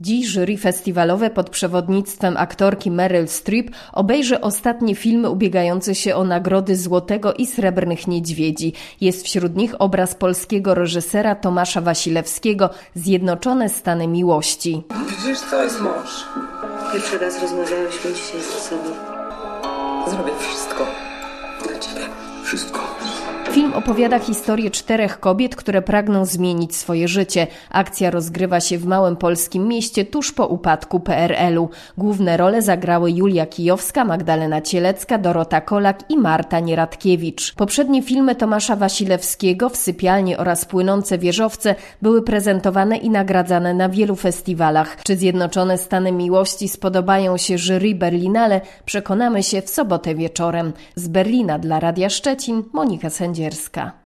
Dziś jury festiwalowe pod przewodnictwem aktorki Meryl Streep obejrzy ostatnie filmy ubiegające się o nagrody Złotego i Srebrnych Niedźwiedzi. Jest wśród nich obraz polskiego reżysera Tomasza Wasilewskiego Zjednoczone Stany Miłości. Widzisz, to jest mąż. Pierwszy raz rozmawiałyśmy dzisiaj ze sobą. Zrobię wszystko dla ciebie. Wszystko. Film opowiada historię 4 kobiet, które pragną zmienić swoje życie. Akcja rozgrywa się w małym polskim mieście tuż po upadku PRL-u. Główne role zagrały Julia Kijowska, Magdalena Cielecka, Dorota Kolak i Marta Nieradkiewicz. Poprzednie filmy Tomasza Wasilewskiego, Wsypialnie oraz Płynące wieżowce były prezentowane i nagradzane na wielu festiwalach. Czy Zjednoczone Stany Miłości spodobają się jury Berlinale, przekonamy się w sobotę wieczorem. Z Berlina dla Radia Szczecin Monika Sędzierska.